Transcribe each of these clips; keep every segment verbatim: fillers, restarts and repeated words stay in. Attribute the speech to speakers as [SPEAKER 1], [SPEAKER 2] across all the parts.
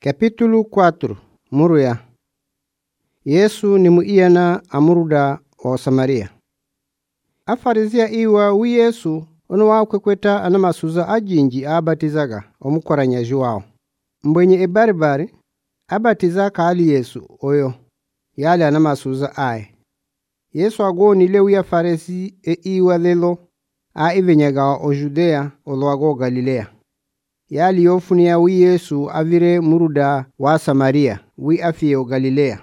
[SPEAKER 1] Kapitulu quatro. Muruya. Yesu ni muiyana amuruda o Samaria. Afarizia iwa wi Yesu ono wa kwekweta anamasuza ajinji abatizaga omukoranya juwao. Mbwenye ebaribari abatiza kali Yesu oyo. Yali anamasuza aye. Yesu agoni lewi afarisi e iwa lelo a ivenyaga o Judea oloago Galilea. Yali yofunia wi Yesu avire muruda wa Samaria wi afie o Galilea.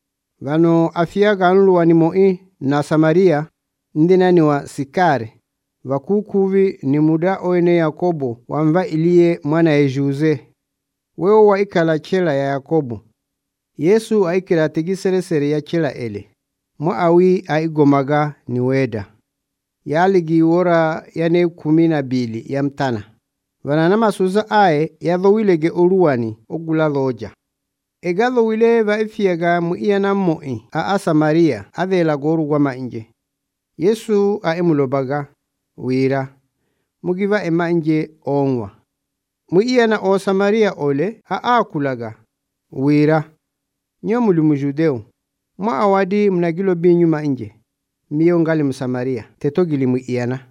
[SPEAKER 1] Vano afia ganluwa ni moi na Samaria ndinani wa Sikare. Vakukuvi ni muda oene Yakobo wamva ilie mwana ya Juze. Weo wa ikala chela ya Yakobo. Yesu aikila tegiseresere ya chela ele. Mo awi aigomaga ni weda. Yaligi wora yane kumina bili ya mtana. Vanana masuza ae yadhowilege uruwani ogula loja. Egalo wile va ifiaga muiyana moi a Asamaria adela goru gwa inje. Yesu a emulobaga wira mugiva ema inje onwa. Muiyana o Samaria ole a akulaga wira nyomuli mujudeo mwa awadi mnagilo binyuma inje miyo ngali msamaria tetogili muiyana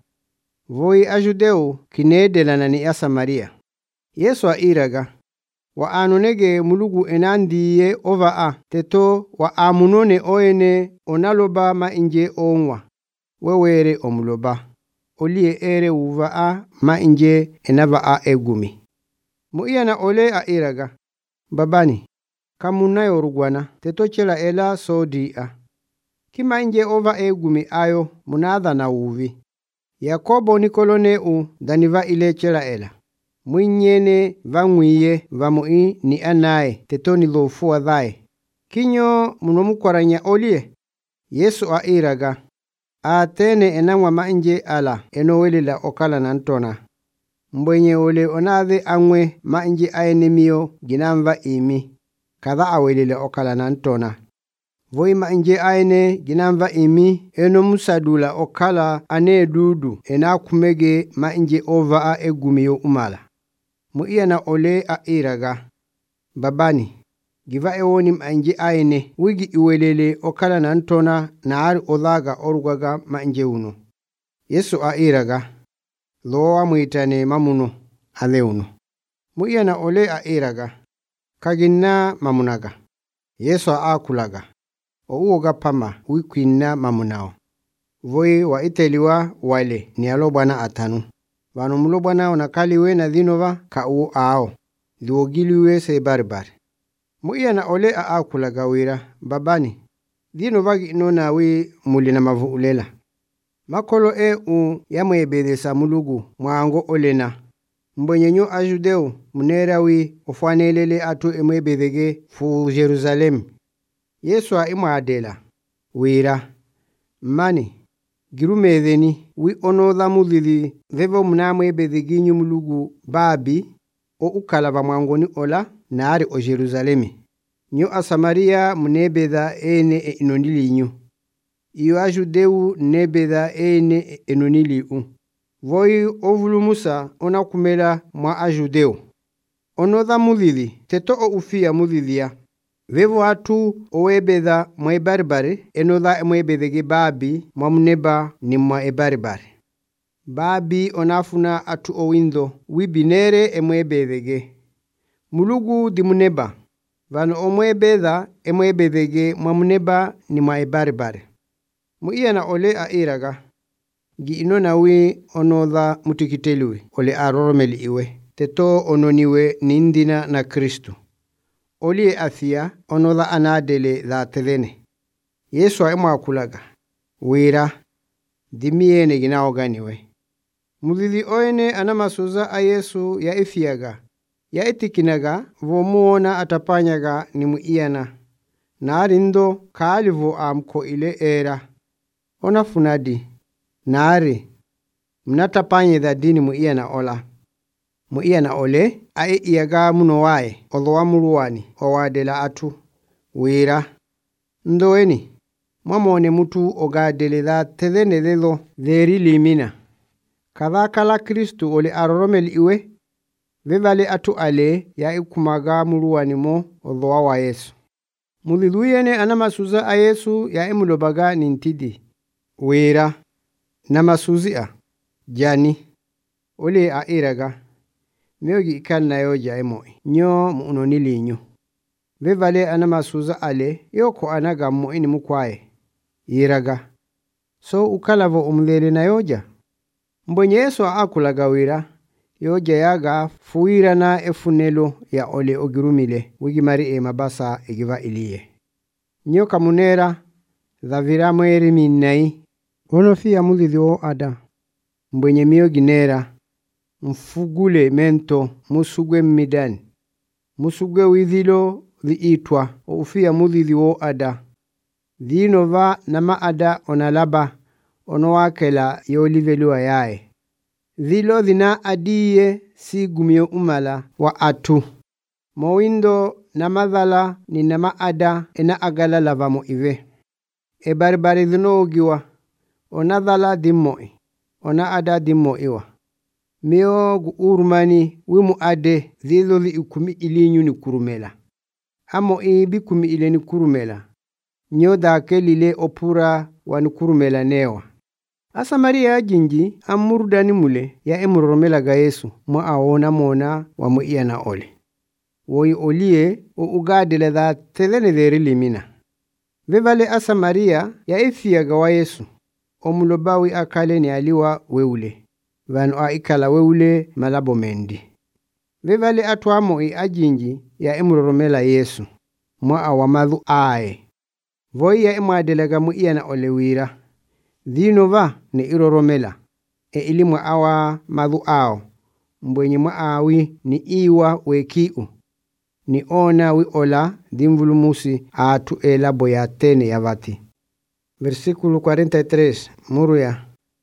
[SPEAKER 1] voi ajudeo kinedela nani ya Samaria. Yesu a iraga wa anonege mulugu enandiye ova a teto wa amunone oene onaloba ma inje onwa wewere omuloba olie ere uva a ma inje enava a egumi. Muiyana ole a iraga babani kamuna yorugwana teto chela ela sodi a kima inje ova egumi ayo munadha na uvi. Yakobo nikolone u daniva ile chela ela mwinyene vangwiye vamui ni anaye tetoni lofuwa dhae kinyo munomukwaranya olie. Yesu a iraga atene enamwa mainje ala enowelila okala nantona mbwenye ole onade angwe mainje aenemio ginamva imi kada awelile okala nantona voi mainje aene ginamva imi eno musadula okala ane dudu enakumege mainje ova a egumio umala. Muiyana ole a iraga babani giva ewoni mainje aene wigi iwelele okala nantona na ari olaga orugaga mainje uno. Yesu a iraga loa muitane mamuno ale uno. Muiyana ole a iraga kagina mamunaga. Yesu a akulaga o uoga pama wikwina mamunao voi wa iteliwa wale ni alobana atanu vano mulobana onakaliwe na dhinova ka uo ao liwogiliwe se baribari. Muiyana ole a akulaga wira babani dhinova ginona we mulina mavu ulela makolo e u yamwebedesa mulugu mwango olena mbonyenyo ajudeo munerawi ofwanelele atu emwebedege fu Jerusalem. Yesu a ima adela wira mani girumedeni wi ono lamudhili vevo mnamwebedege nyumulugu babi o ukala va mwangoni ola naari o Jerusalemi. Nyo a Samaria munebeda ene e inonili nyu. Iyo ajudeu nebeda ene e inonili u. Voi ovulu Musa ona kumela mwa ajudeu. Ono dha mudhili teto o ufia mudhilia. Vevo atu owebeda mwa ebaribari eno dha mwebedege babi mwa muneba ni mwa ebaribari. Babi onafuna atu owindo wibinere emwebedege. Mulugu di muneba vano omwebeda emwebedege mwa muneba ni mwa ebaribari. Muiyana ole a iraga gi inona wi onodha mutikiteliwe ole aroromeli iwe teto ononiwe nindina na Kristu olie afia onodha anadele dha telene. Yesu a ema akulaga wira dimiene ginaoganiwe. Mudhili oene anamasuza a Yesu ya ifiaga ya itikinaga vomuona atapanyaga ni muiyana na arindo kaalivo amko ile era onafunadi naari mnatapanye dha dini muiyana ola. Muiyana ole ae iaga muno wae olowa muluwani owadela atu wira ndoeni mwamone mutu ogadele dha tedhene lelo dheri limina kadha kala Kristu ole aroromeli iwe Vevale atu ale ya ikumaga muluwanimo odhoa wa Yesu. Muliluyene anamasuza a Yesu ya imulobaga nintidi. Wira namasuzi a jani ole a iraga meogi ikan na yoja emoi nyo muunonili nyo. Vevale anamasuza ale yoko anaga mo ini mukwae iraga so ukalavo umlele na yoja. Mbonye Yesu akulaga wira yoja yaga fuira na efunelo ya ole ogirumile wigimari e mabasa egiva iliye. Nyo kamunera dhavira mweri minai ono fia mulilio ada. Mbonye mio ginera mfugule mento musugwe mmidani musugwe withilo liitwa ufia mulilio ada. Dhino va nama ada onalaba ono wakela yolivelua yae. Dhilo dhina adiye si gumio umala wa atu. Mowindo na madhala ni nama ada ena agala lavamo ive. E baribari dhino ugiwa. Ona dhala dimoi. Ona ada dimoi iwa. Meo gu urmani wimu ade dhilo li ukumi ilinyu ni kurumela. Amo ibi kumi ile ni kurumela. Nyo dake lile opura wa ni kurumela newa. Asa Maria jinji amurudani mule ya emuromela ga Yesu mo aona mona wa mo iya na ole. Woi olie o ugadele da telene dheri limina. Vevale asa Maria ya ifia ga wa Yesu. O mulobawi akale ni aliwa weule. Vanu a ikala weule malabo mendi. Vevale atuamo i ajinji ya emuromela Yesu. Mo awamadhu ae. Voi ya emuadelega mo iya na ole wira. Dhinova ni iroromela. E ilimu awa madhu ao. Mbwenye maawi ni iwa wekiu. Ni ona wi ola dhimvulumusi atu ela boyatene ya vati. Versikulo cuarenta y tres. Muruya.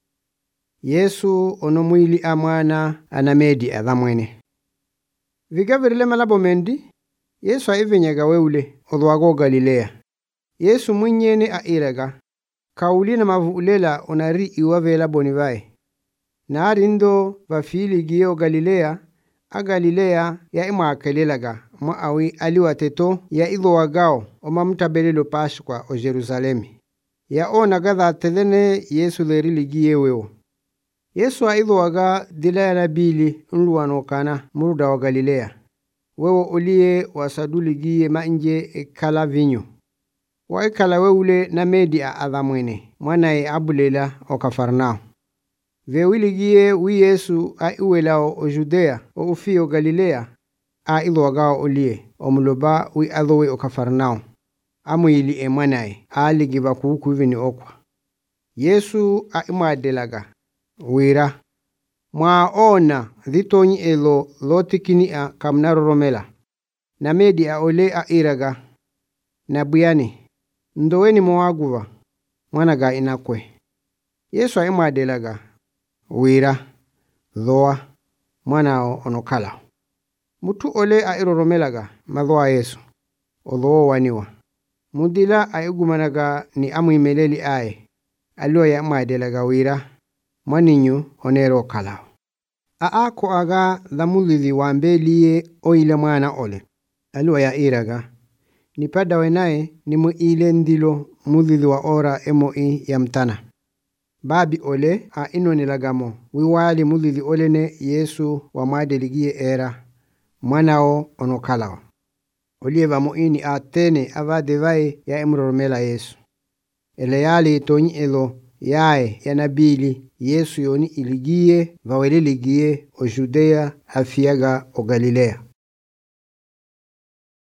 [SPEAKER 1] Yesu ono mwili amwana anamedi adhamwene. Vigavirile malabo mendi. Yesu aivenyaga weule odhwago Galilea. Yesu mwinyene a iraga. Kauli na mavulela onari iwavela bonivai. Na arindo vafili giyo Galilea, a Galilea ya ima akelelaga, ma awi aliwa teto ya idho wagao o mamtabelelo Pashkwa o Jerusalemi. Ya o nagadha telene Yesu lerili giye weo. Yesu a idho waga dilaya nabili unluwano kana muruda wa Galilea. Wewo olie wasaduli giye manje e kala vinyo. Wa ikala weule na medi a adhamwene, mwana e abulela o Kafarnao. Vewili giye wi Yesu a iwelao o Judea o ufio Galilea, a ilo wagao olie, o muloba wi adhowe o Kafarnao. Amu ili e mwana e, a ligiva kuuku vini okwa. Yesu a imaadelaga, wira. Mwa ona dhitonyi elo lotikini a kamnaroromela. Na medi a ole a iraga, na buyani. Ndoweni mwaguva, mwana ga inakwe. Yesu a imaadelaga, wira, dhoa, mwana onokala. Mutu ole a iroromelaga, madhoa Yesu, o dhoa waniwa. Mudila a igumanaga ni amu imeleli ae, alua ya imaadelaga wira, mwaninyu onero kalao. A ako aga dhamulili wambeliye o ile mwana ole, alua ya iraga. Nipada wenae ni mu ile ndilo mudhili wa ora emo i ya mtana. Babi ole a ino nilagamo. Wiwali mudhili ole ne Yesu wa madeligie era. Mwanao onokalao. Olieva mo ini a tene ava devai ya emroromela Yesu. Eleyali tonyi elo yae ya nabili Yesu yoni iligie vawele ligie o Judea afiaga o Galilea.